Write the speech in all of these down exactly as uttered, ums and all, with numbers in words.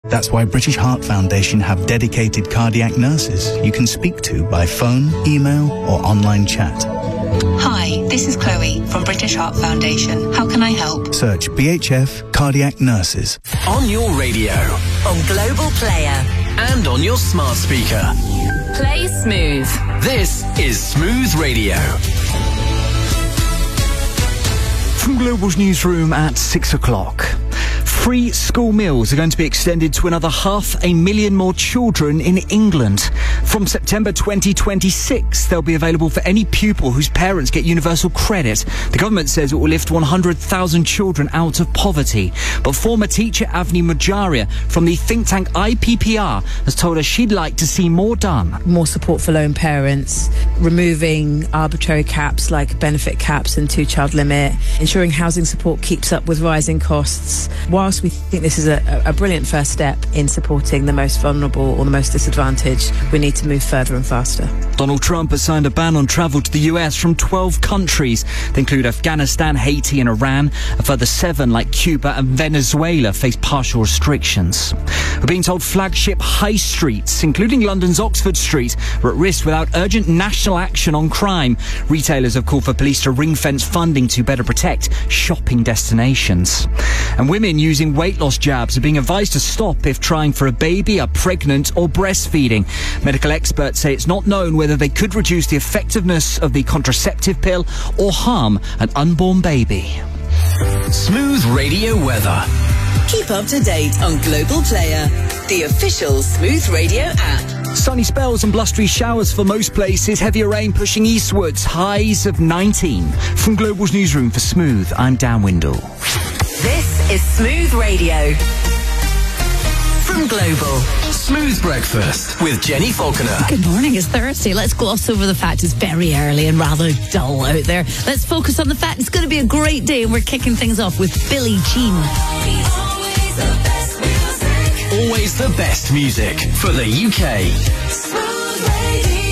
That's why British Heart Foundation have dedicated cardiac nurses you can speak to by phone, email or online chat. Hi, this is Chloe from British Heart Foundation. How can I help? Search B H F Cardiac Nurses. On your radio, on Global Player, and on your smart speaker. Play Smooth. This is Smooth Radio. From Global's newsroom at six o'clock. Free school meals are going to be extended to another half a million more children in England. From September twenty twenty-six, they'll be available for any pupil whose parents get universal credit. The government says it will lift one hundred thousand children out of poverty. But former teacher Avni Mujaria from the think tank I P P R has told us she'd like to see more done. More support for lone parents, removing arbitrary caps like benefit caps and two-child limit, ensuring housing support keeps up with rising costs. Whilst we think this is a, a brilliant first step in supporting the most vulnerable or the most disadvantaged, we need to move further and faster. Donald Trump has signed a ban on travel to the U S from twelve countries. They include Afghanistan, Haiti and Iran. A further seven, like Cuba and Venezuela, face partial restrictions. We're being told flagship high streets, including London's Oxford Street, are at risk without urgent national action on crime. Retailers have called for police to ring-fence funding to better protect shopping destinations. And women using weight loss jabs are being advised to stop if trying for a baby, are pregnant or breastfeeding. Medical experts say it's not known whether they could reduce the effectiveness of the contraceptive pill or harm an unborn baby. Smooth Radio weather. Keep up to date on Global Player, the official Smooth Radio app. Sunny spells and blustery showers for most places. Heavier rain pushing eastwards. Highs of nineteen. From Global's newsroom for Smooth, I'm Dan Windle. This is Smooth Radio. From Global. Smooth Breakfast with Jenny Falconer. Good morning, it's Thursday. Let's gloss over the fact it's very early and rather dull out there. Let's focus on the fact it's going to be a great day, and we're kicking things off with Billie Jean. Always the best music. Always the best music for the U K. Smooth Radio.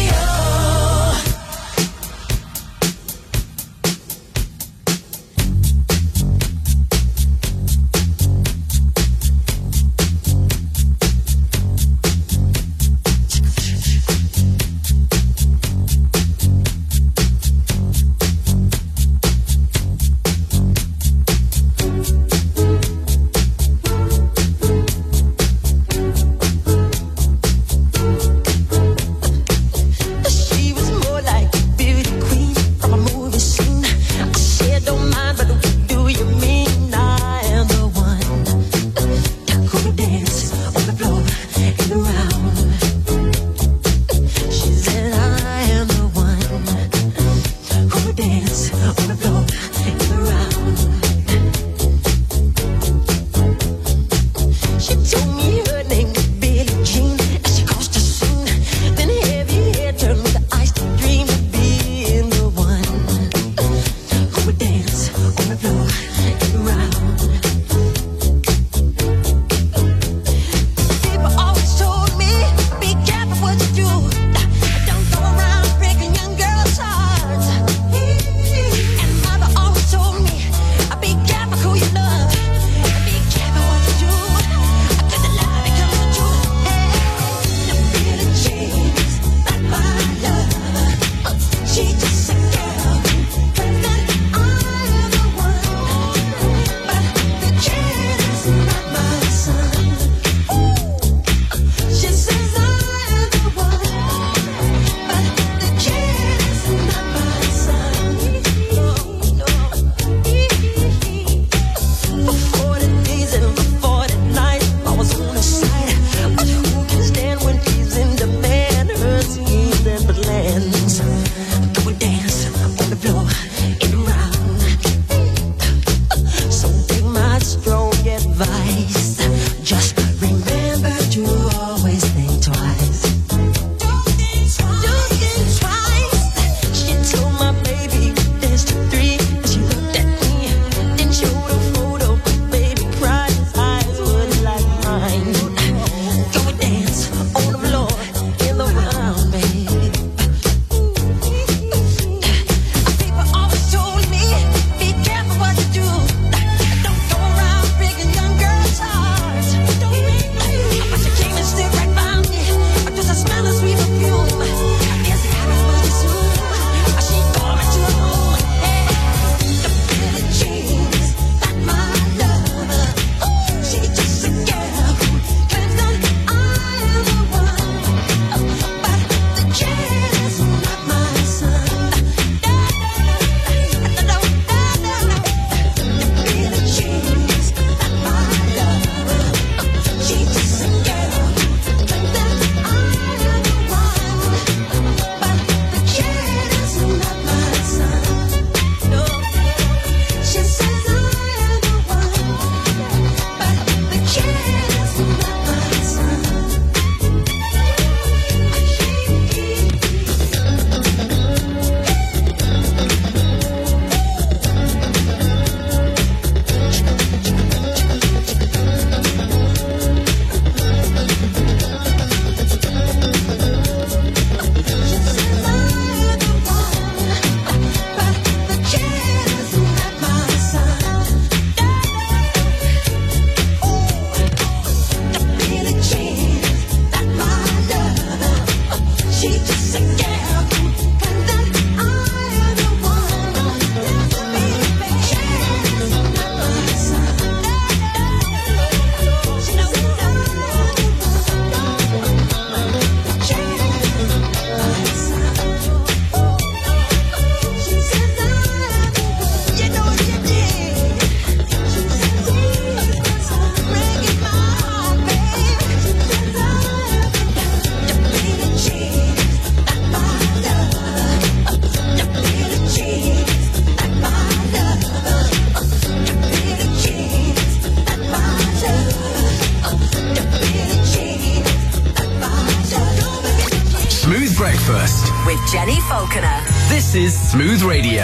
with Jenny Falconer. This is Smooth Radio.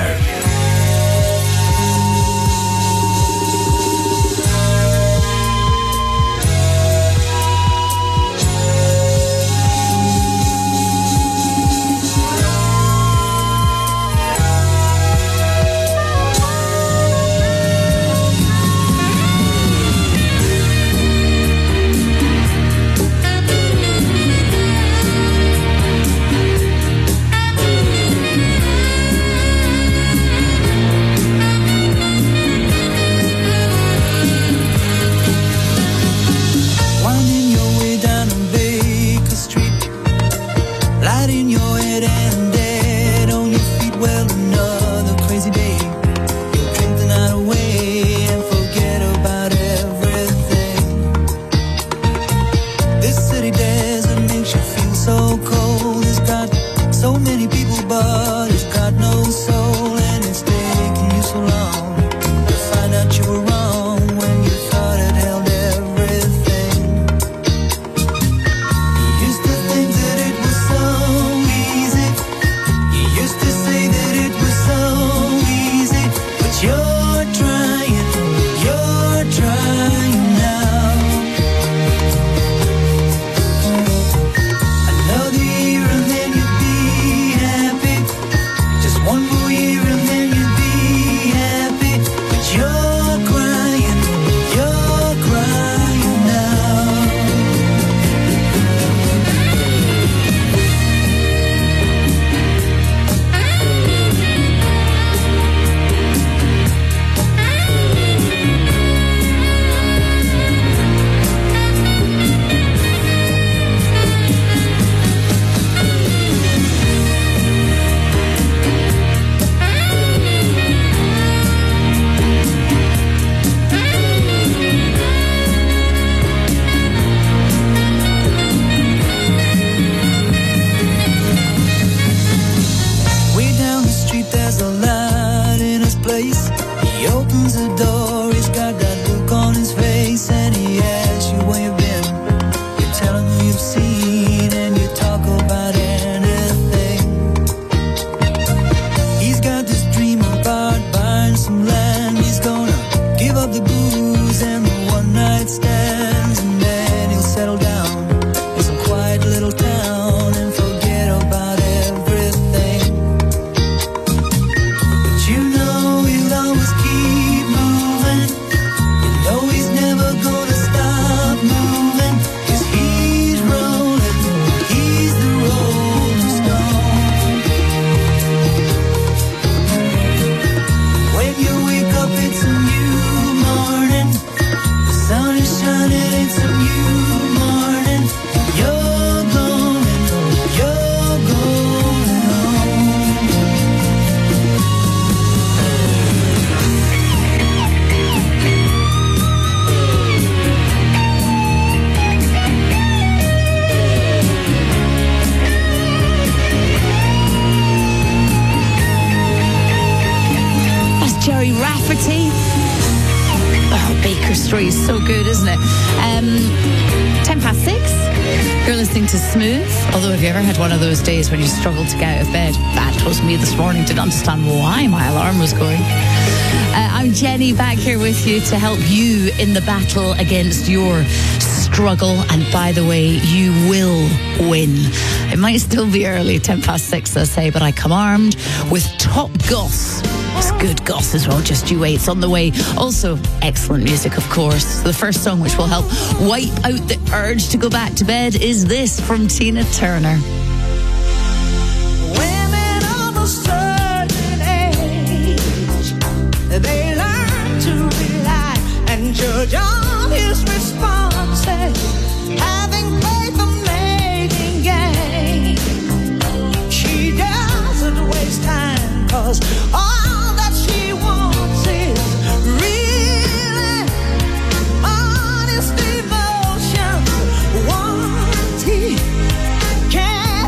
So good, isn't it? Um, ten past six. You're listening to Smooth. Although, have you ever had one of those days when you struggle to get out of bed? That was me this morning. Didn't understand why my alarm was going. Uh, I'm Jenny, back here with you to help you in the battle against your struggle. And by the way, you will win. It might still be early, ten past six, I say, but I come armed with top goss. It's good goss as well, just you wait, it's on the way. Also, excellent music, of course. The first song which will help wipe out the urge to go back to bed is this from Tina Turner. Women of a certain age, they learn to rely and judge on his responses, having faith of making gain. She doesn't waste time, cause all can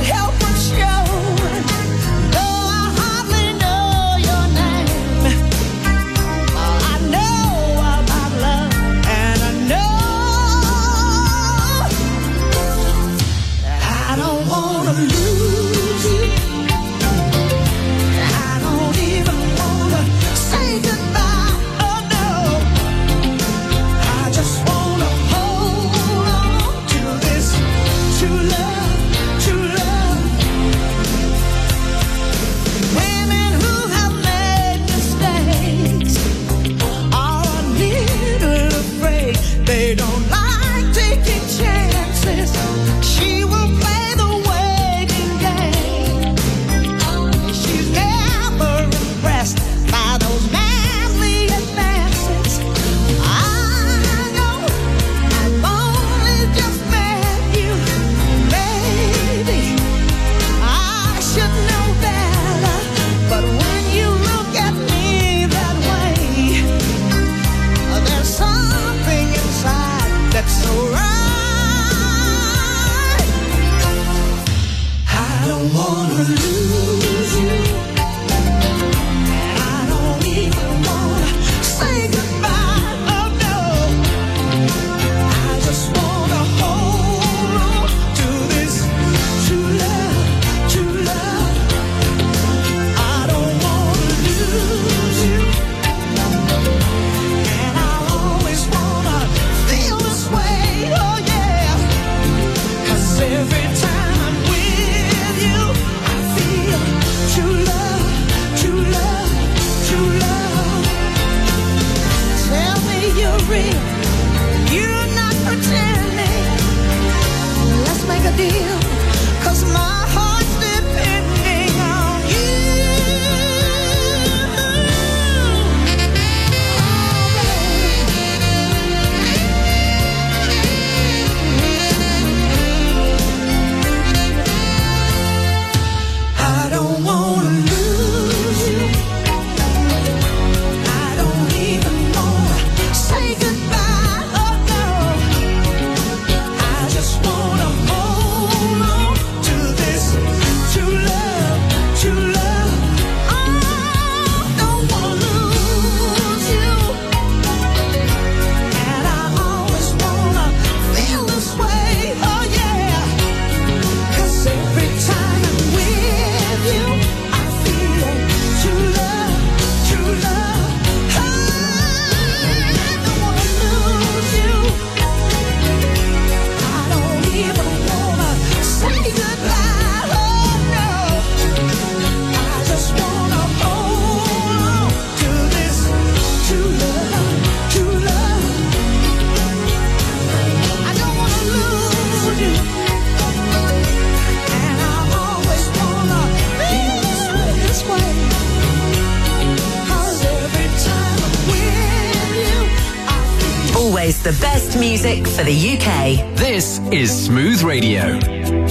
the best music for the U K. This is Smooth Radio.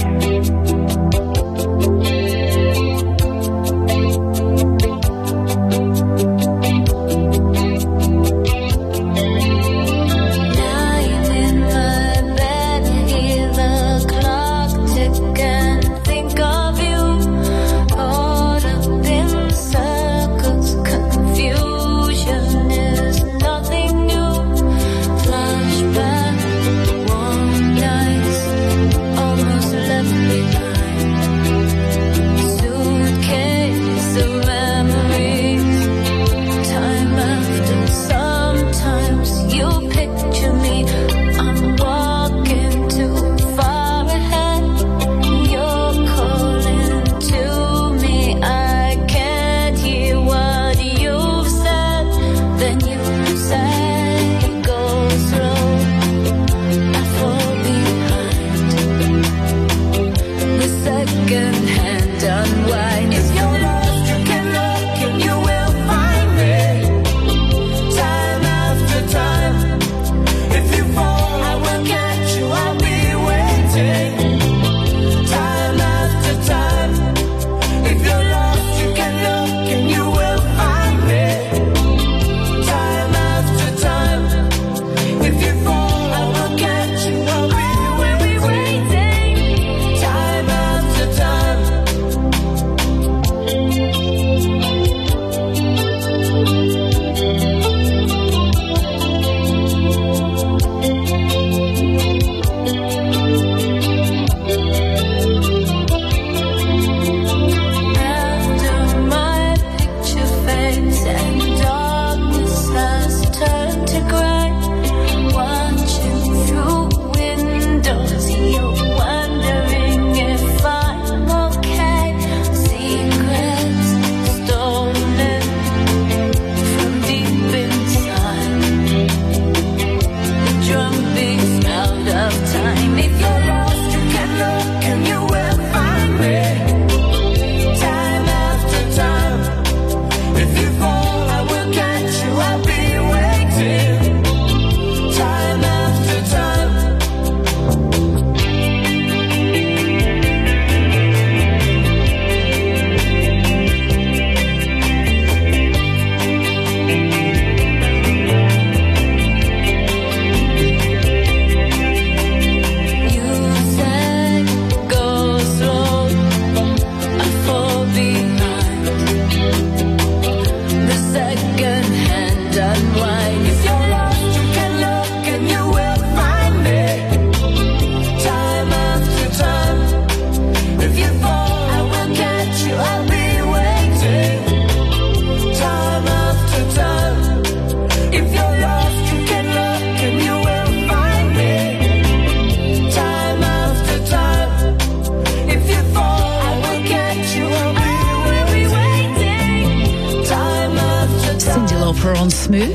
On Smooth.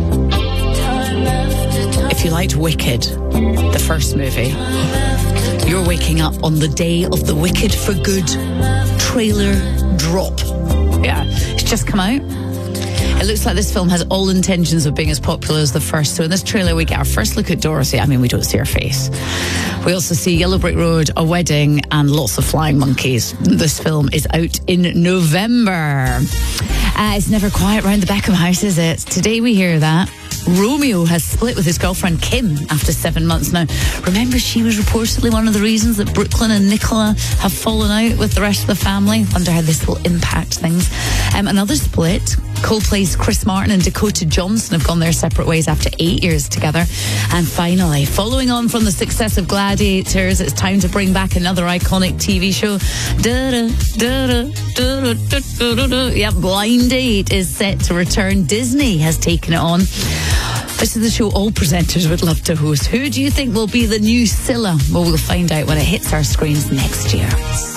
If you liked Wicked, the first movie, you're waking up on the day of the Wicked for Good trailer drop. Yeah, it's just come out. It looks like this film has all intentions of being as popular as the first. So in this trailer, we get our first look at Dorothy. I mean, we don't see her face. We also see Yellow Brick Road, a wedding, and lots of flying monkeys. This film is out in November. Uh, it's never quiet round the Beckham house, is it? Today we hear that Romeo has split with his girlfriend Kim after seven months now. Remember, she was reportedly one of the reasons that Brooklyn and Nicola have fallen out with the rest of the family. Wonder how this will impact things. Um, another split. Coldplay's Chris Martin and Dakota Johnson have gone their separate ways after eight years together. And finally, following on from the success of Gladiators, it's time to bring back another iconic T V show. Da-da, da-da, da-da, da-da, da-da. Yeah, Blind Date is set to return. Disney has taken it on. This is the show all presenters would love to host. Who do you think will be the new Scylla? Well, we'll find out when it hits our screens next year.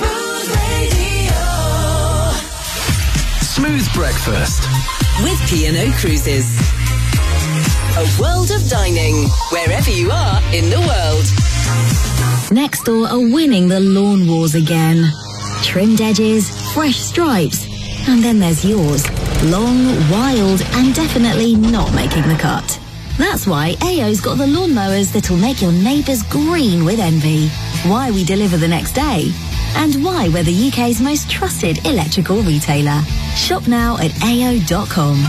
Smooth Breakfast with P and O Cruises. A world of dining, wherever you are in the world. Nextdoor are winning the lawn wars again. Trimmed edges, fresh stripes, and then there's yours. Long, wild, and definitely not making the cut. That's why A O's got the lawnmowers that'll make your neighbours green with envy. Why we deliver the next day. And why we're the U K's most trusted electrical retailer. Shop now at A O dot com.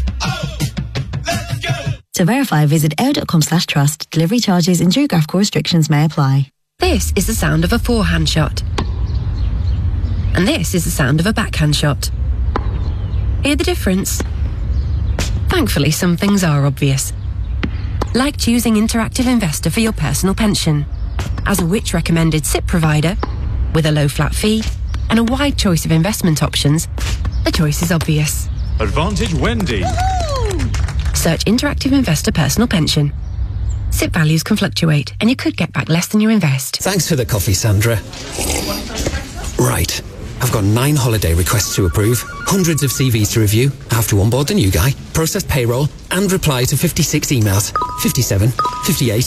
To verify, visit A O dot com slash trust. Delivery charges and geographical restrictions may apply. This is the sound of a forehand shot. And this is the sound of a backhand shot. Hear the difference? Thankfully, some things are obvious. Like choosing Interactive Investor for your personal pension. As a Which recommended S I P provider, with a low flat fee and a wide choice of investment options, the choice is obvious. Advantage Wendy. Search Interactive Investor Personal Pension. S I P values can fluctuate and you could get back less than you invest. Thanks for the coffee, Sandra. Right. I've got nine holiday requests to approve, hundreds of C Vs to review, I have to onboard the new guy, process payroll, and reply to fifty-six emails. fifty-seven, fifty-eight.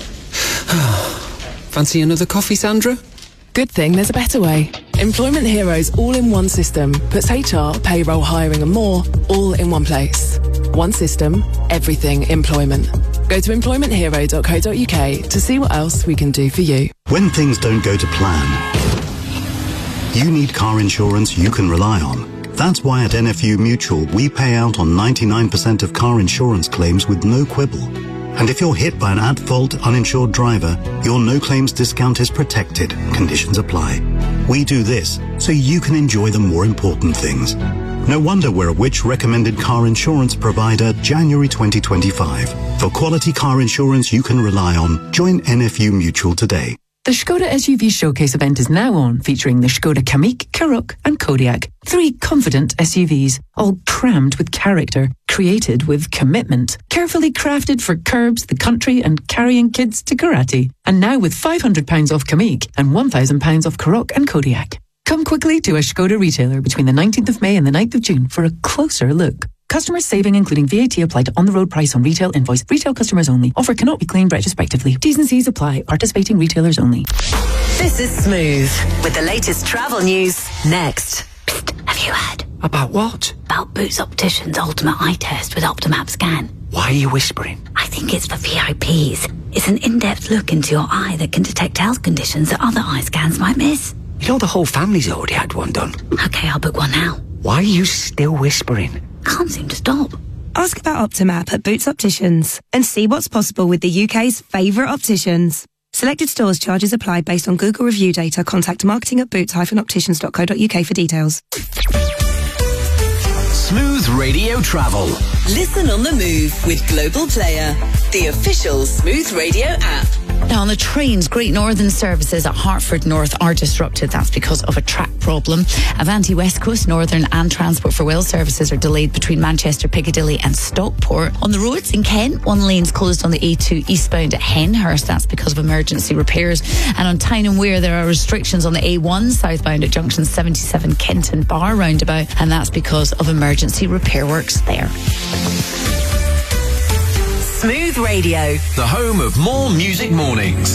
Fancy another coffee, Sandra? Good thing there's a better way. Employment Heroes all in one system puts H R, payroll, hiring and more all in one place. One system, everything employment. Go to employment hero dot co dot uk to see what else we can do for you. When things don't go to plan, you need car insurance you can rely on. That's why at N F U Mutual we pay out on ninety-nine percent of car insurance claims with no quibble. And if you're hit by an at-fault uninsured driver, your no-claims discount is protected. Conditions apply. We do this so you can enjoy the more important things. No wonder we're a Which recommended car insurance provider January twenty twenty-five. For quality car insurance you can rely on, join N F U Mutual today. The Skoda S U V Showcase event is now on, featuring the Skoda Kamiq, Karoq and Kodiaq. Three confident S U Vs, all crammed with character, created with commitment, carefully crafted for curbs, the country and carrying kids to karate. And now with five hundred pounds off Kamiq and one thousand pounds off Karoq and Kodiaq. Come quickly to a Skoda retailer between the nineteenth of May and the ninth of June for a closer look. Customers saving including V A T applied to on-the-road price on retail invoice. Retail customers only. Offer cannot be claimed retrospectively. T's and C's apply. Participating retailers only. This is Smooth with the latest travel news next. Psst, have you heard? About what? About Boots Opticians Ultimate Eye Test with Optimap Scan. Why are you whispering? I think it's for V I Ps. It's an in-depth look into your eye that can detect health conditions that other eye scans might miss. You know the whole family's already had one done. Okay, I'll book one now. Why are you still whispering? Can't seem to stop. Ask about Optimap at Boots Opticians and see what's possible with the U K's favourite opticians. Selected stores charges apply based on Google review data. Contact marketing at boots dash opticians dot co dot uk for details. Smooth Radio Travel. Listen on the move with Global Player, the official Smooth Radio app. Now, on the trains, Great Northern services at Hertford North are disrupted. That's because of a track problem. Avanti West Coast, Northern and Transport for Wales services are delayed between Manchester, Piccadilly and Stockport. On the roads in Kent, one lane's closed on the A two eastbound at Henhurst. That's because of emergency repairs. And on Tyne and Wear, there are restrictions on the A one southbound at junction seventy-seven Kenton Bar roundabout. And that's because of emergency repair works there. Smooth Radio, the home of more music mornings.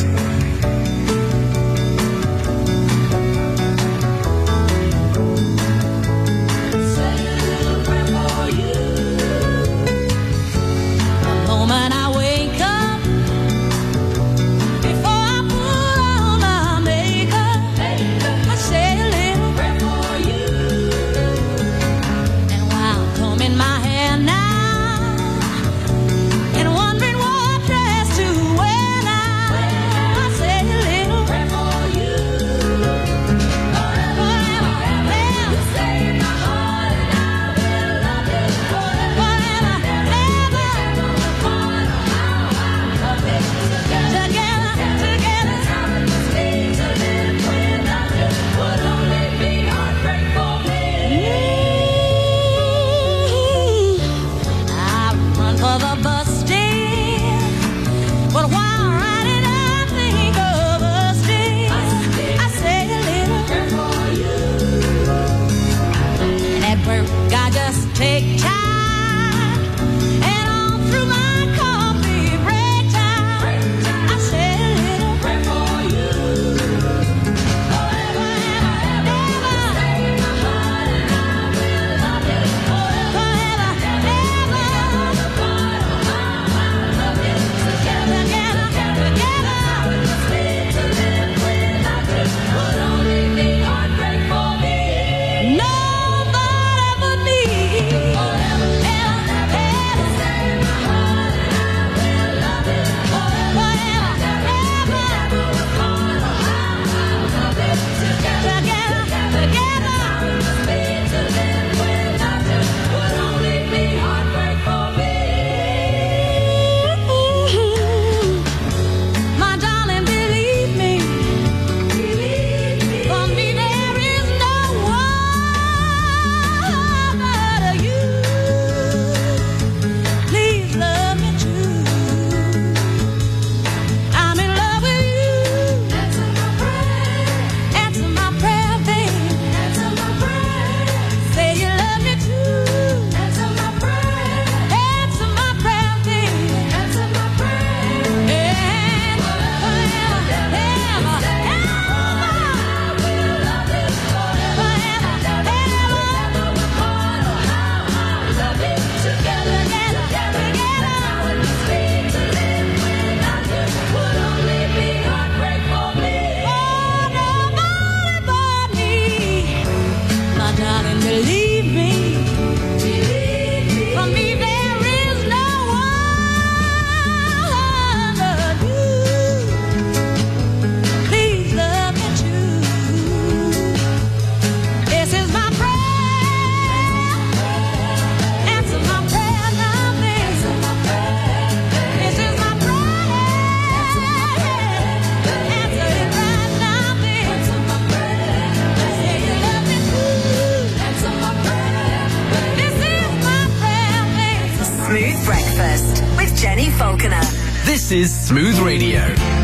Wondering what dress to wear now. Jenny Falconer. This is Smooth Radio.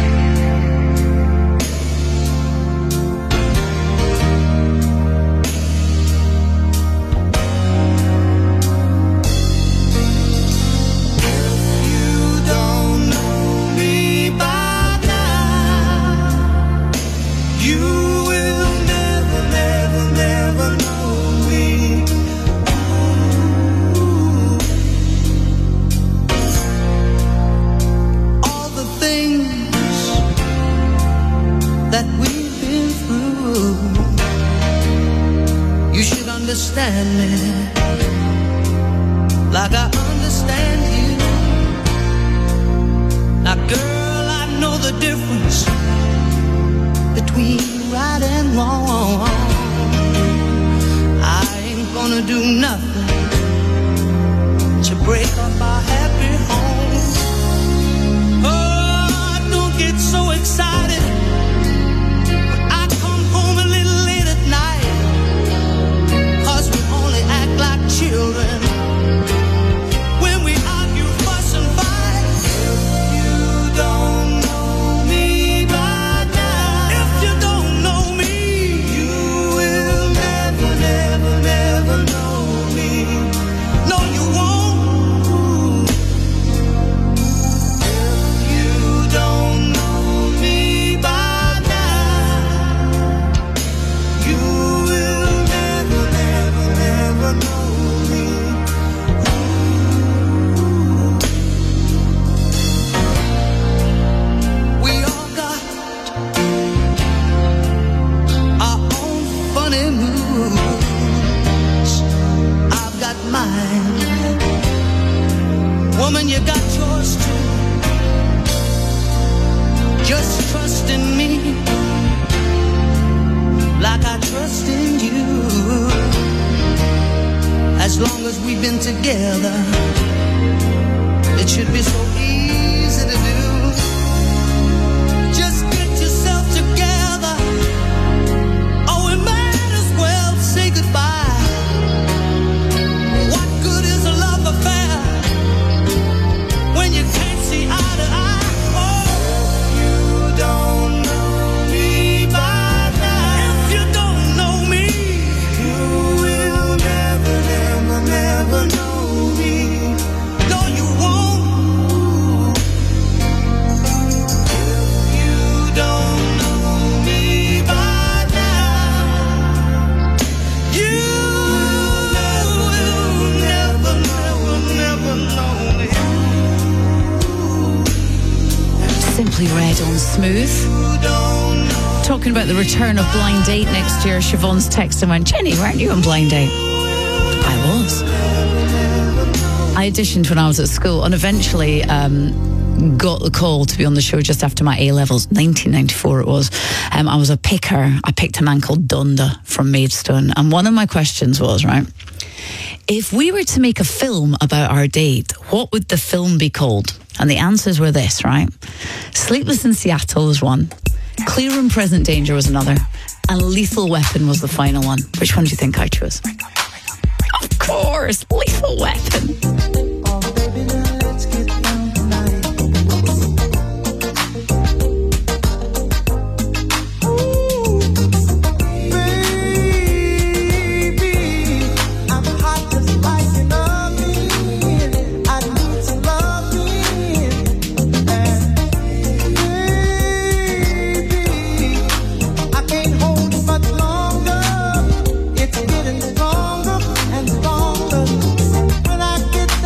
Understand me like I understand you. Now, girl, I know the difference between right and wrong. I ain't gonna do nothing to break up our happy home. Oh, don't get so excited. Children, when we argue, fuss and fight. You don't know me by now. If you don't know me, you will never, never, never know me. No, you won't. If you don't know me by now, you will never, never, never know. Woman, you got yours too. Just trust in me like I trust in you. As long as we've been together, it should be so easy to do. Just get yourself together. Oh, we might as well say goodbye. What good is a love affair when you can't see eye to eye? Oh, you don't know me by now. If you don't know me, you will never, never, never know me. No, you won't. If you don't know me by now, you will never, never, never know me. Simply Red on Smooth. Talking about the return of Blind Date next year. Siobhan's text and went, Jenny, weren't you on Blind Date? I was. I auditioned when I was at school and eventually um, got the call to be on the show just after my A-levels. nineteen ninety-four it was. Um, I was a picker. I picked a man called Donda from Maidstone. And one of my questions was, right, if we were to make a film about our date, what would the film be called? And the answers were this, right? Sleepless in Seattle was one. Clear and Present Danger was another. And Lethal Weapon was the final one. Which one do you think I chose? Of course, Lethal Weapon. It's getting stronger and stronger when I get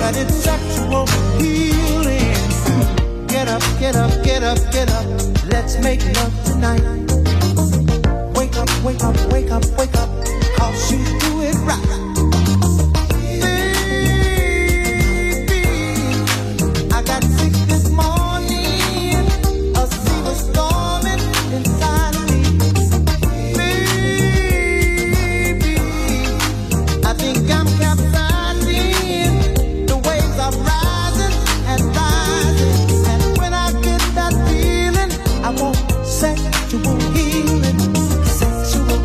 that it's sexual healing. Get up, get up, get up, get up. Let's make love tonight. Wake up, wake up, wake up, wake up. 'Cause you do it right. Baby, I got sick this morning. A sea was storming inside of me. Baby, I think I'm capsizing. The waves are rising and rising. And when I get that feeling, I want sexual healing. Sexual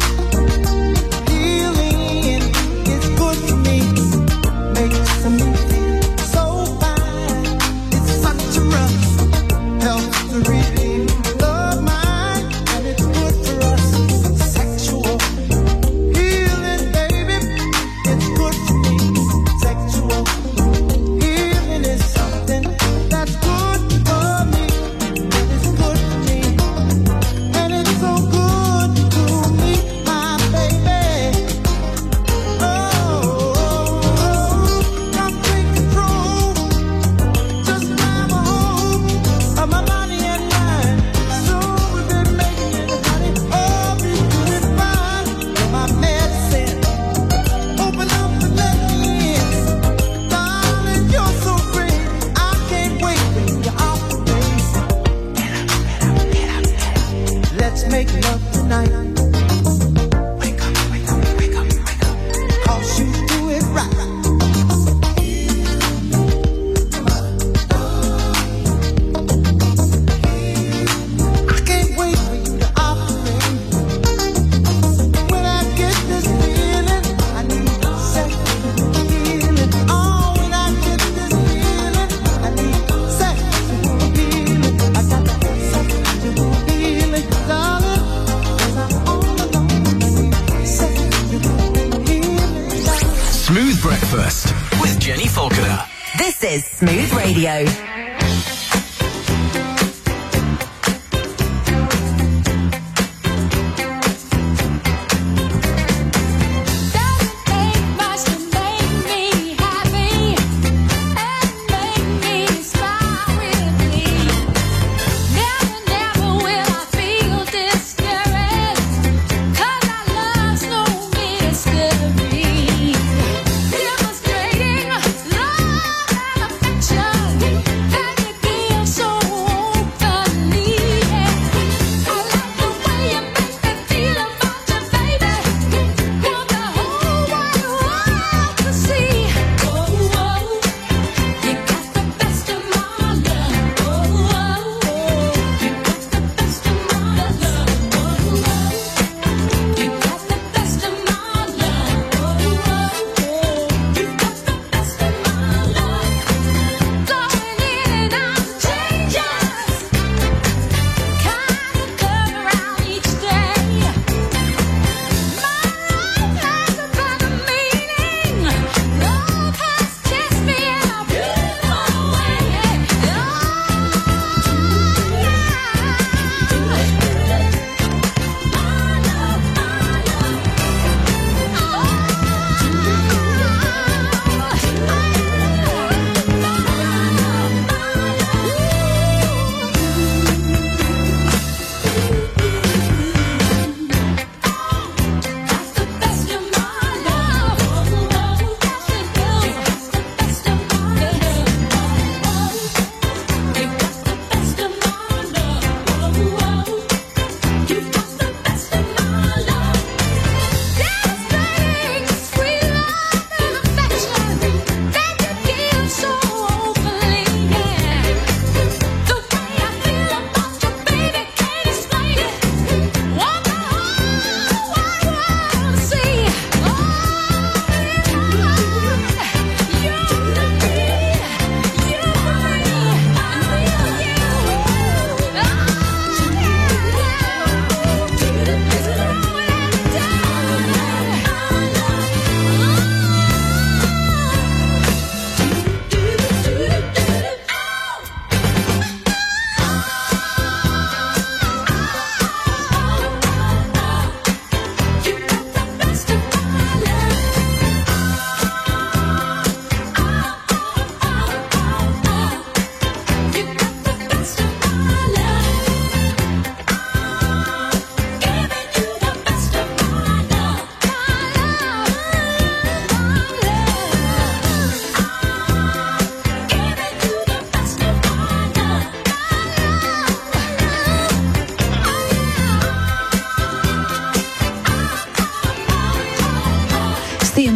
healing is good for me. Makes me feel so fine. It's such a rush. Helps to relieve the mind. And it's good for us. Sexual healing, baby. It's good for me. Sexual healing is something that's good for me. It's good for me. And it's so good to meet my baby. Oh, come take control. Just grab a hold of my body and mind. So we've been making it, honey. Oh, we do it fine. You're my medicine. Open up and let me in. Darling, you're so great. I can't wait when you're off the base. Let's make love tonight. Wake up, wake up, wake up, wake up. 'Cause you do it right. I can't wait for you to operate. When I get this feeling, I need sexual healing. Oh, when I get this feeling, I need sexual healing. I got that sexual healing, darling. 'Cause I'm all alone. I need sexual healing. Smooth Breakfast with Jenny Falconer. This is Smooth Radio. Demonstrating love and affection.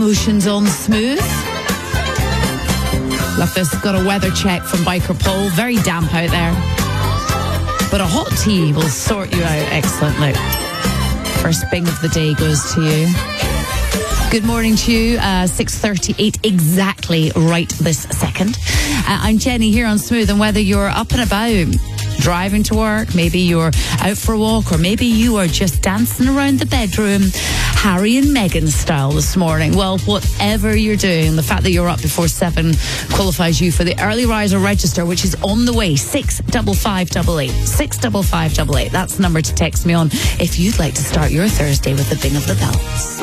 emotions on Smooth. Look, this has got a weather check from Biker Pole. Very damp out there. But a hot tea will sort you out excellently. First bing of the day goes to you. Good morning to you. Uh, six thirty-eight exactly right this second. Uh, I'm Jenny here on Smooth, and whether you're up and about, driving to work, maybe you're out for a walk, or maybe you are just dancing around the bedroom, Harry and Meghan style this morning. Well, whatever you're doing, the fact that you're up before seven qualifies you for the early riser register, which is on the way. Six double five double eight. Six double five double eight. That's the number to text me on if you'd like to start your Thursday with the bing of the bells.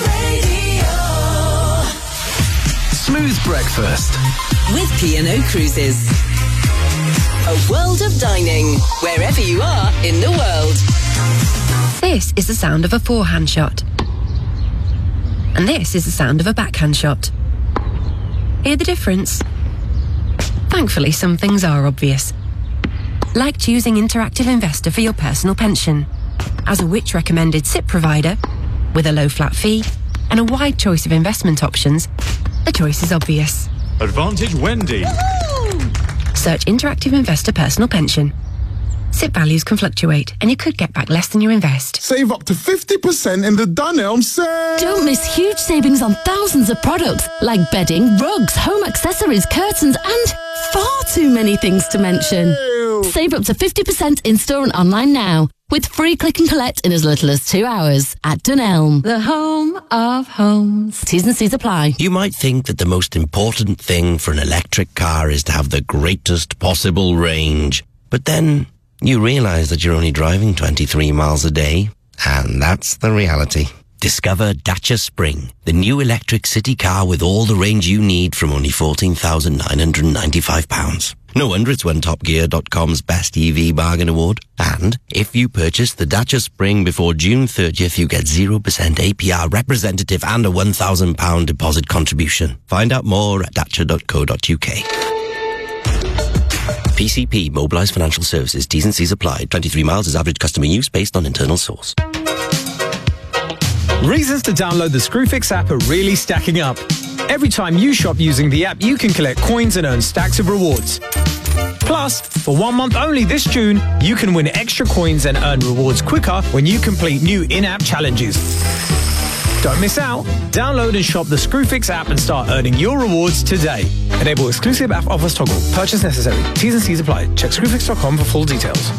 Smooth breakfast with P and O Cruises. A world of dining, wherever you are in the world. This is the sound of a forehand shot. And this is the sound of a backhand shot. Hear the difference? Thankfully, some things are obvious. Like choosing Interactive Investor for your personal pension. As a Which recommended S I P provider, with a low flat fee and a wide choice of investment options, the choice is obvious. Advantage Wendy. Search Interactive Investor Personal Pension. S I P values can fluctuate, and you could get back less than you invest. Save up to fifty percent in the Dunelm sale. Don't miss huge savings on thousands of products like bedding, rugs, home accessories, curtains, and far too many things to mention. Ew. Save up to fifty percent in-store and online now, with free click and collect in as little as two hours at Dunelm, the home of homes. T's and C's apply. You might think that the most important thing for an electric car is to have the greatest possible range. But then you realise that you're only driving twenty-three miles a day. And that's the reality. Discover Dacia Spring, the new electric city car with all the range you need from only fourteen thousand nine hundred ninety-five pounds. No wonder it's won Top Gear dot com's Best E V Bargain Award. And if you purchase the Dacia Spring before June thirtieth, you get zero percent A P R representative and a one thousand pounds deposit contribution. Find out more at dacia dot co dot uk. P C P, Mobilised Financial Services, T's and C's applied. twenty-three miles is average customer use based on internal source. Reasons to download the Screwfix app are really stacking up. Every time you shop using the app, you can collect coins and earn stacks of rewards. Plus, for one month only this June, you can win extra coins and earn rewards quicker when you complete new in-app challenges. Don't miss out. Download and shop the Screwfix app and start earning your rewards today. Enable exclusive app offers toggle. Purchase necessary. T's and C's apply. Check screwfix dot com for full details.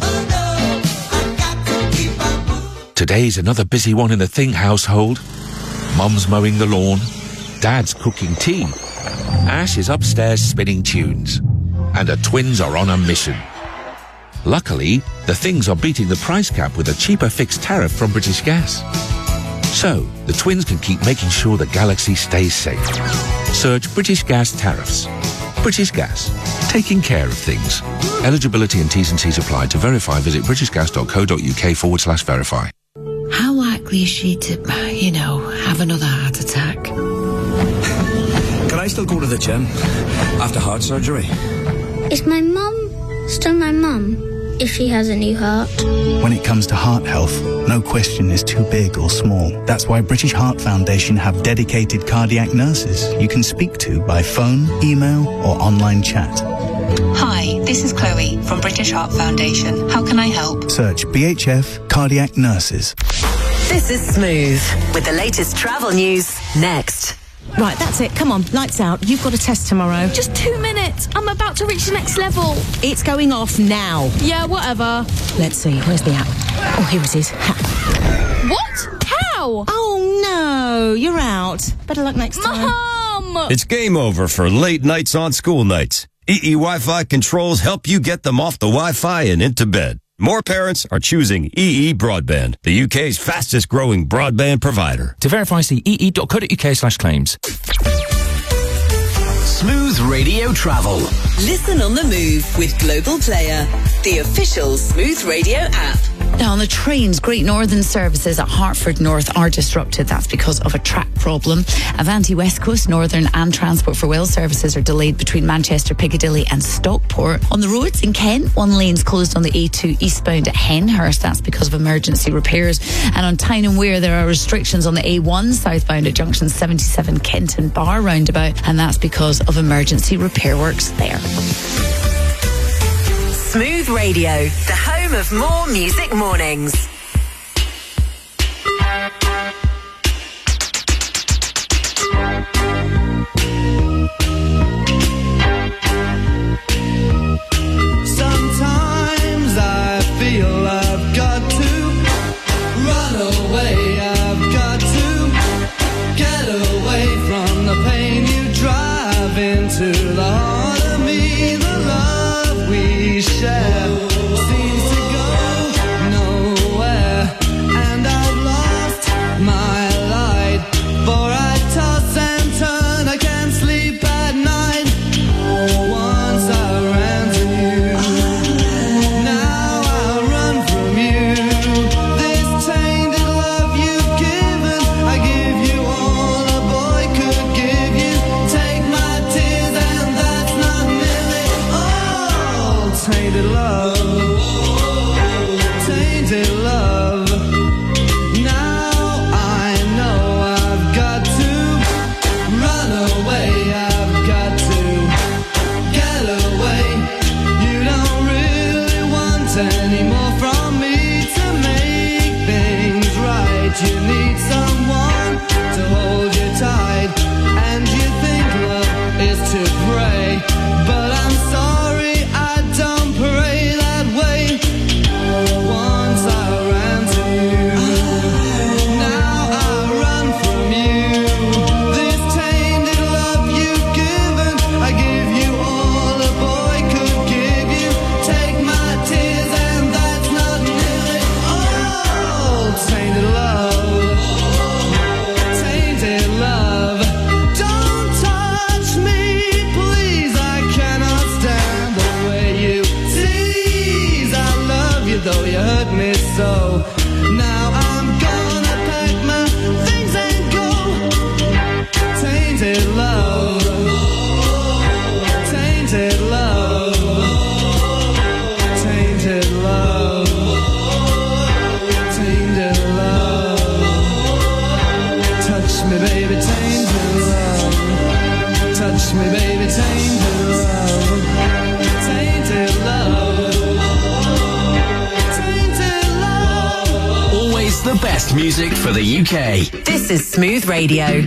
Today's another busy one in the Thing household. Mum's mowing the lawn. Dad's cooking tea. Ash is upstairs spinning tunes. And the twins are on a mission. Luckily, the Things are beating the price cap with a cheaper fixed tariff from British Gas. So, the twins can keep making sure the galaxy stays safe. Search British Gas tariffs. British Gas. Taking care of things. Eligibility and T's and C's apply. To verify, visit british gas dot co dot uk forward slash verify. How likely is she to, you know, have another heart attack? Can I still go to the gym after heart surgery? Is my mum still my mum if she has a new heart? When it comes to heart health, no question is too big or small. That's why British Heart Foundation have dedicated cardiac nurses you can speak to by phone, email, or online chat. Hi, this is Chloe from British Heart Foundation. How can I help? Search B H F Cardiac Nurses. This is Smooth with the latest travel news next. Right, that's it. Come on, lights out. You've got a test tomorrow. Just two minutes. I'm about to reach the next level. It's going off now. Yeah, whatever. Let's see. Where's the app? Oh, here it is. Ha. What? How? Oh, no. You're out. Better luck next time. Mom! It's game over for late nights on school nights. E E Wi-Fi controls help you get them off the Wi-Fi and into bed. More parents are choosing E E Broadband, the U K's fastest growing broadband provider. To verify, see e e dot co dot uk slash claims. Smooth Radio Travel. Listen on the move with Global Player, the official Smooth Radio app. Now, on the trains, Great Northern services at Hertford North are disrupted. That's because of a track problem. Avanti West Coast, Northern and Transport for Wales services are delayed between Manchester, Piccadilly and Stockport. On the roads in Kent, one lane's closed on the A two eastbound at Henhurst. That's because of emergency repairs. And on Tyne and Wear, there are restrictions on the A one southbound at junction seventy-seven Kenton Bar roundabout, and that's because of emergency repair works there. Smooth Radio, the home of more music mornings. Sometimes I feel I've got to run away, I've got to get away from the pain you drive into the heart of me. The love we share seems to go nowhere, and I've lost my light, for I toss and turn, I can't sleep at night. Once I ran to you, now I run from you. This tainted love you've given, I give you all a boy could give you. Take my tears and that's not nearly all. Tainted love, tainted love. Now I know I've got to run away, I've got to get away. You don't really want any more from me to make things right. You need someone to hold you tight, and you think love is to pray, but I'm sorry, I don't pray that way. Once I ran to you, now I run from you. This tainted love you've given, I give you all a boy could give you. Take my tears and that's not nearly all. Tainted love, tainted love. Don't touch me, please, I cannot stand the way you tease. I love you though you hurt me so. Now I'm gonna pack my things and go. Tainted love, tainted love, tainted love, tainted love. Touch me, baby, tainted love. Touch me, baby, tainted love. Tainted love. Tainted love. Always the best music for the U K. This is Smooth Radio.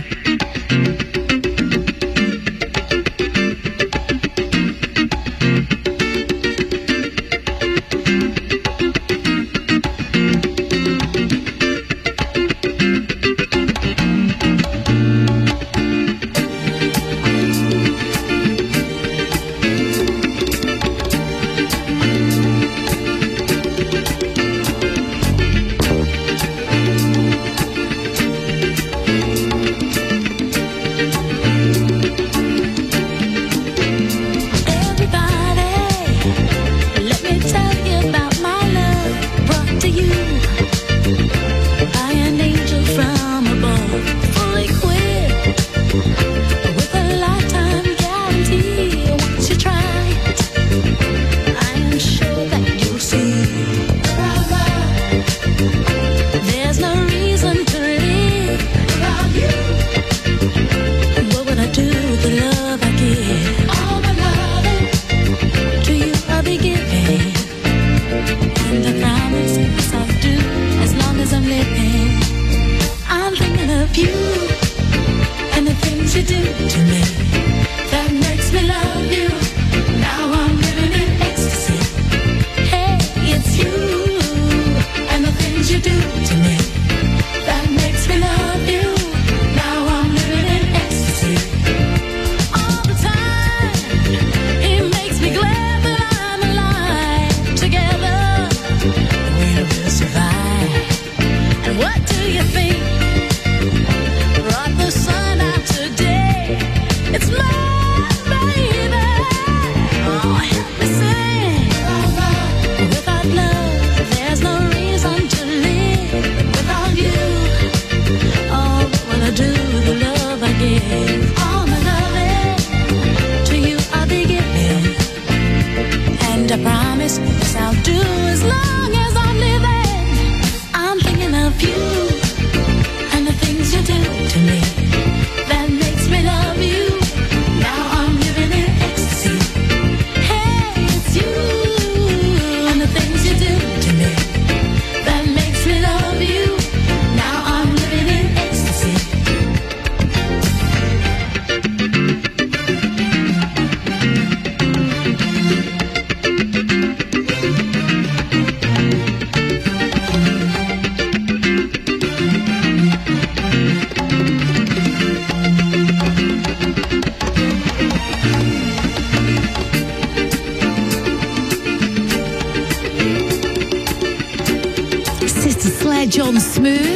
Uh, John Smooth.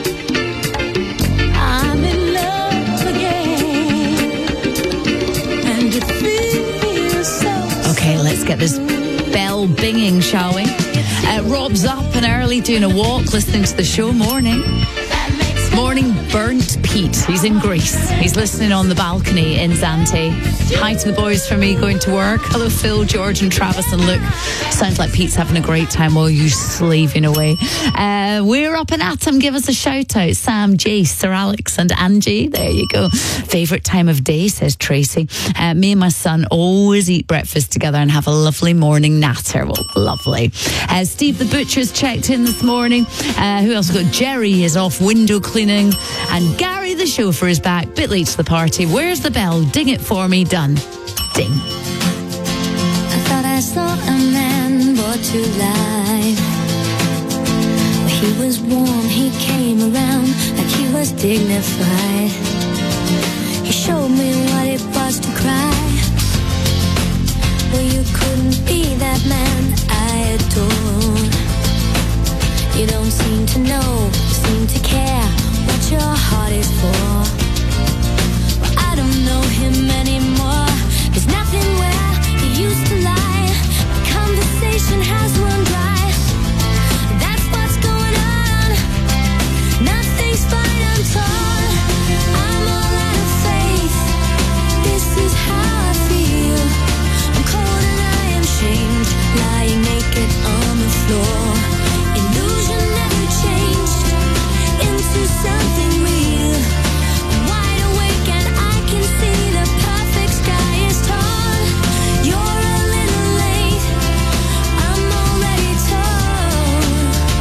I'm in love again, and it feels so. Okay, let's get this bell binging, shall we? Uh, Rob's up and early doing a walk, listening to the show. Morning. Morning, Burnt Pete. He's in Greece. He's listening on the balcony in Zante. Hi to the boys for me going to work. Hello, Phil, George, and Travis and Luke. Sounds like Pete's having a great time while you're slaving away. Uh, we're up and at him. Give us a shout out. Sam, Jace, Sir Alex, and Angie. There you go. Favourite time of day, says Tracy. Uh, me and my son always eat breakfast together and have a lovely morning natter. Well, lovely. Uh, Steve the Butcher's checked in this morning. Uh, who else? We've got Jerry is off window cleaning. And Gary the chauffeur is back, bit late to the party. Where's the bell? Ding it for me. Done. Ding. I thought I saw a man brought to life. He was warm, he came around like he was dignified. He showed me what it was to cry. Well, you couldn't be that man I adore. You don't seem to know, seem to care what your heart is for. Well, I don't know him anymore. There's nothing where he used to lie. The conversation has run dry. That's what's going on. Nothing's fine, I'm torn. I'm all out of faith. This is how I feel. I'm cold and I am shamed, lying naked on the floor. Illusion never changed into something real. I'm wide awake and I can see the perfect sky is torn. You're a little late, I'm already torn.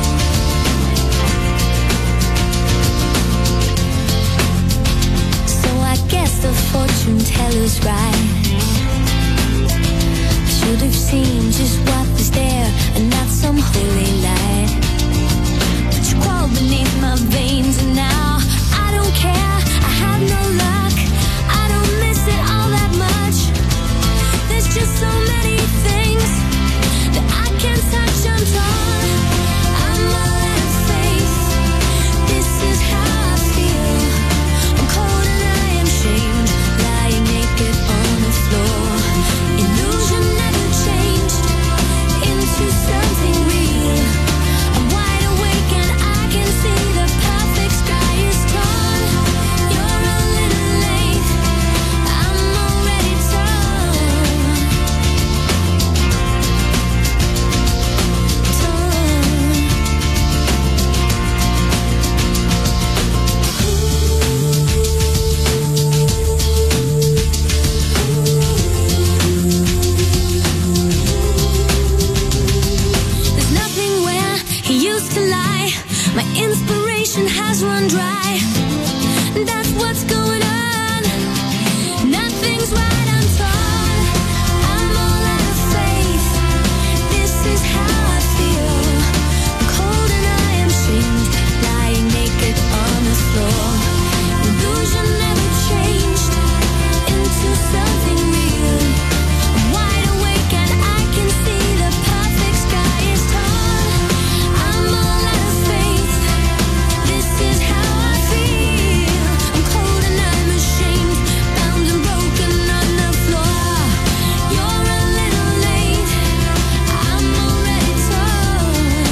So I guess the fortune teller's right. I should have seen just what was there and not some holy light. But you crawled beneath my veins and now I don't care, I have no luck. I don't miss it all that much. There's just so many things that I can't touch, I'm torn. I'm all out of faith. This is how I feel. I'm cold and I am shamed, lying naked on the floor. Illusion never changed into something real. I'm wide awake and I can see the perfect sky is torn. You're a little late, I'm already torn. There's nothing where he used to lie. My inspiration has run dry. That's what's going on. Nothing's right, I'm torn. I'm all out of faith. This is how I feel. I'm cold and I am shamed, lying naked on the floor. Illusion never changed into something real. I'm wide awake and I can see the perfect sky is torn. I'm all out of faith. This is how I feel. I'm cold and I'm ashamed, bound and broken on the floor. You're a little late, I'm already torn.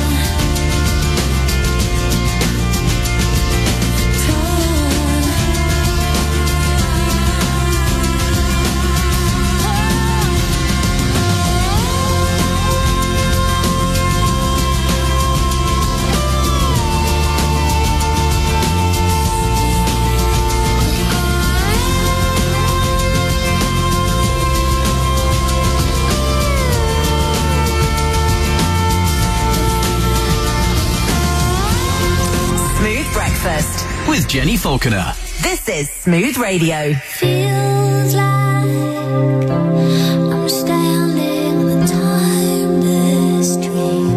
Smooth Breakfast with Jenny Falconer. This is Smooth Radio. Feels like I'm standing on a timeless dream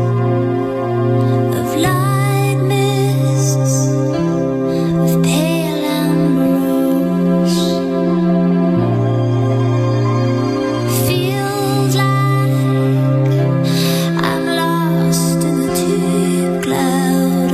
of light mists, of pale ambrose. Feels like I'm lost in the deep cloud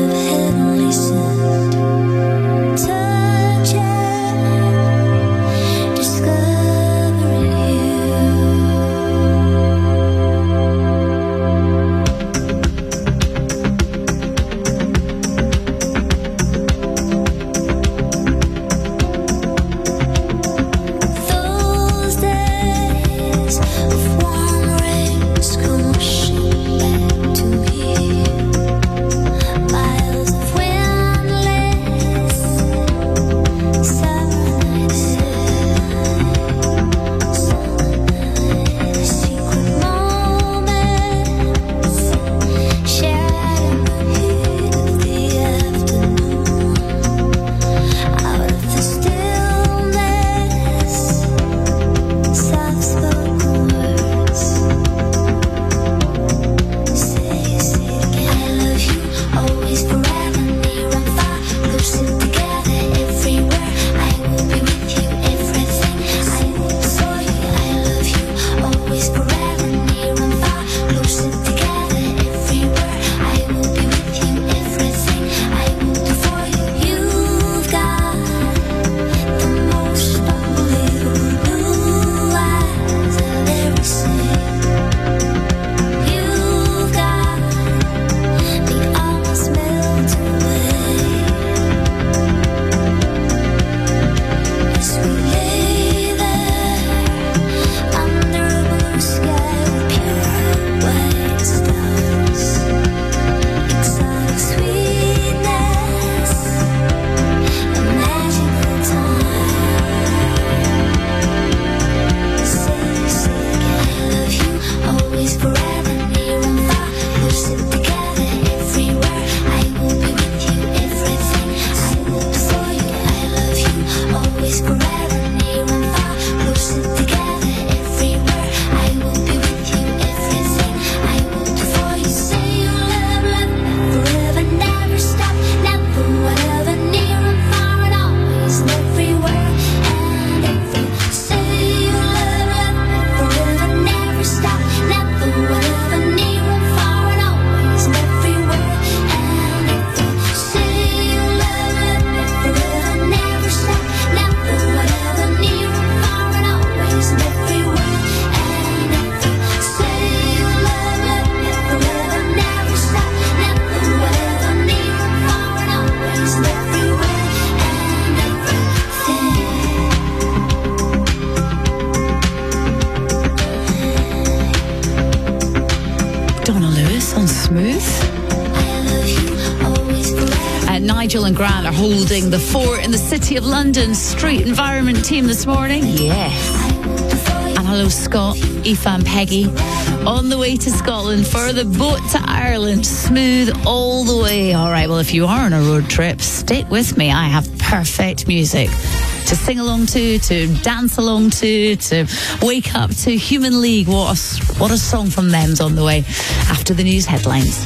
Nigel and Grant are holding the fort in the City of London Street Environment team this morning. Yes. And hello, Scott, Aoife and Peggy. On the way to Scotland for the boat to Ireland. Smooth all the way. All right, well, if you are on a road trip, stick with me. I have perfect music to sing along to, to dance along to, to wake up to. Human League, what a, what a song from them's on the way after the news headlines.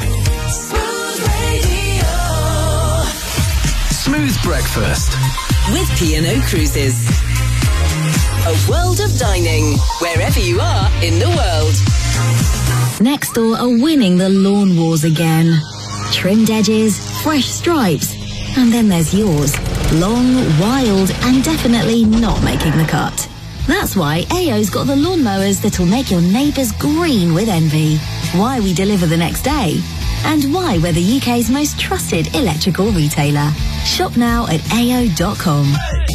Smooth Breakfast with P and O Cruises. A world of dining, wherever you are in the world. Next Door are winning the lawn wars again. Trimmed edges, fresh stripes, and then there's yours. Long, wild, and definitely not making the cut. That's why A O's got the lawnmowers that'll make your neighbours green with envy. Why we deliver the next day. And why we're the U K's most trusted electrical retailer. Shop now at A O dot com.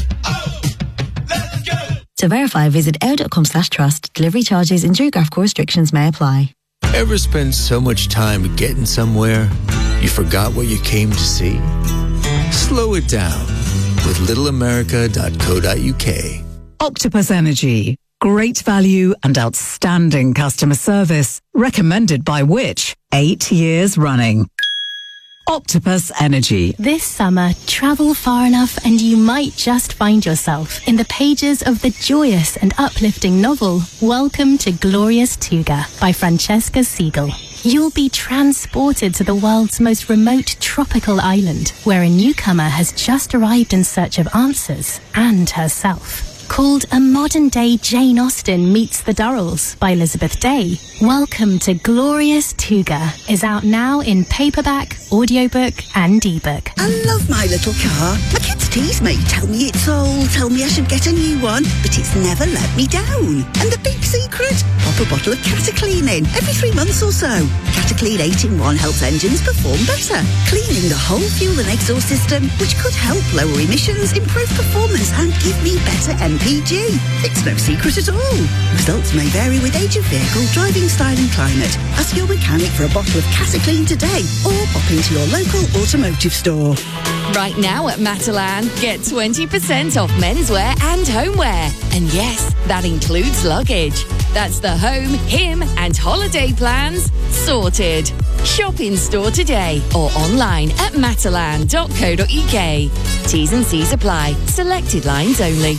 To verify, visit A O dot com slash trust. Delivery charges and geographical restrictions may apply. Ever spend so much time getting somewhere, you forgot what you came to see? Slow it down with little america dot co dot U K. Octopus Energy. Great value and outstanding customer service. Recommended by Which? Eight years running. Octopus Energy. This summer, travel far enough and you might just find yourself in the pages of the joyous and uplifting novel Welcome to Glorious Tuga by Francesca Siegel. You'll be transported to the world's most remote tropical island, where a newcomer has just arrived in search of answers and herself. Called A Modern-Day Jane Austen Meets the Durrells by Elizabeth Day, Welcome to Glorious Tuga is out now in paperback, audiobook and ebook. I love my little car. My kids tease me, tell me it's old, tell me I should get a new one, but it's never let me down. And the big secret? I've top a bottle of Catacleaning every three months or so. Cataclean eight in one helps engines perform better, cleaning the whole fuel and exhaust system, which could help lower emissions, improve performance and give me better M P G. It's no secret at all. Results may vary with age of vehicle, driving style and climate. Ask your mechanic for a bottle of Cataclean today or pop into your local automotive store. Right now at Matalan, get twenty percent off menswear and homeware. And yes, that includes luggage. That's the home, him and holiday plans sorted. Shop in store today or online at matalan dot co dot uk. T's and C's apply. Selected lines only.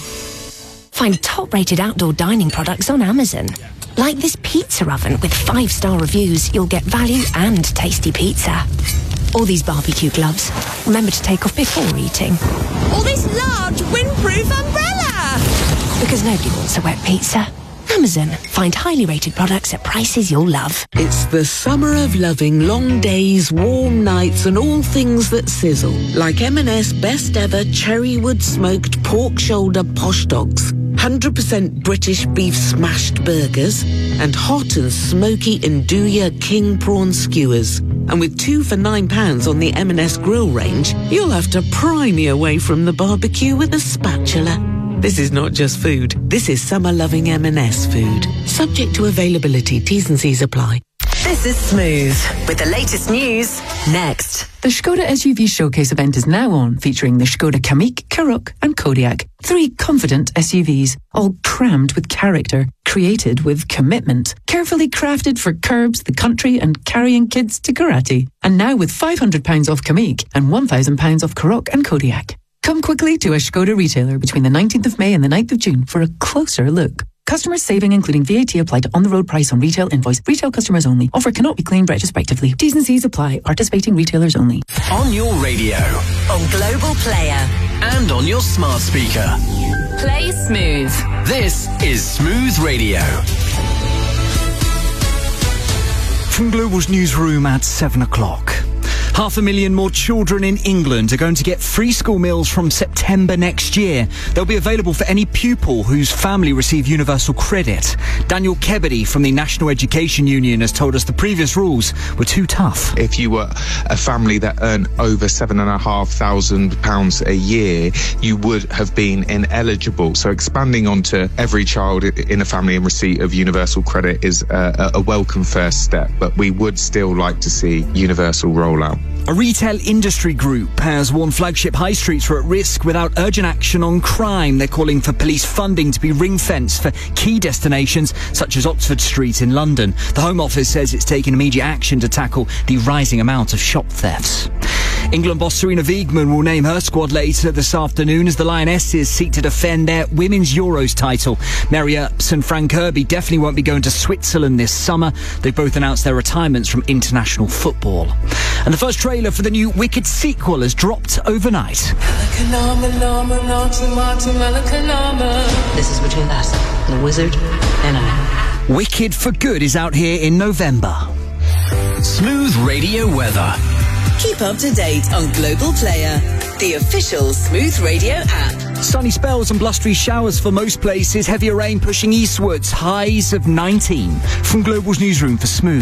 Find top-rated outdoor dining products on Amazon. Like this pizza oven with five-star reviews, you'll get value and tasty pizza. Or these barbecue gloves. Remember to take off before eating. Or this large windproof umbrella. Because nobody wants a wet pizza. Amazon. Find highly rated products at prices you'll love. It's the summer of loving long days, warm nights and all things that sizzle. Like M and S Best Ever Cherrywood Smoked Pork Shoulder Posh Dogs. one hundred percent British beef smashed burgers and hot and smoky Nduja King Prawn Skewers. And with two for nine pounds on the M and S grill range, you'll have to pry me away from the barbecue with a spatula. This is not just food. This is summer-loving M and S food. Subject to availability. T's and C's apply. This is Smooth with the latest news next. The Skoda S U V Showcase event is now on, featuring the Skoda Kamiq, Karoq and Kodiaq. Three confident S U Vs, all crammed with character, created with commitment, carefully crafted for curbs, the country and carrying kids to karate. And now with five hundred pounds off Kamiq and one thousand pounds off Karoq and Kodiaq. Come quickly to a Skoda retailer between the nineteenth of May and the ninth of June for a closer look. Customers saving including V A T applied to on-the-road price on retail invoice. Retail customers only. Offer cannot be claimed retrospectively. T's and C's apply. Participating retailers only. On your radio. On Global Player. And on your smart speaker. Play Smooth. This is Smooth Radio. From Global's newsroom at seven o'clock. Half a million more children in England are going to get free school meals from September next year. They'll be available for any pupil whose family receive universal credit. Daniel Kebedy from the National Education Union has told us the previous rules were too tough. If you were a family that earned over seven and a half thousand pounds a year, you would have been ineligible. So expanding onto every child in a family in receipt of universal credit is a, a welcome first step, but we would still like to see universal rollout. A retail industry group has warned flagship high streets are at risk without urgent action on crime. They're calling for police funding to be ring-fenced for key destinations such as Oxford Street in London. The Home Office says it's taken immediate action to tackle the rising amount of shop thefts. England boss Sarina Wiegman will name her squad later this afternoon as the Lionesses seek to defend their Women's Euros title. Mary Earps and Fran Kirby definitely won't be going to Switzerland this summer. They've both announced their retirements from international football. And the first trailer for the new Wicked sequel has dropped overnight. This is between us, the wizard and I. Wicked for Good is out here in November. Smooth Radio weather. Keep up to date on Global Player, the official Smooth Radio app. Sunny spells and blustery showers for most places. Heavier rain pushing eastwards. Highs of nineteen. From Global's newsroom for Smooth.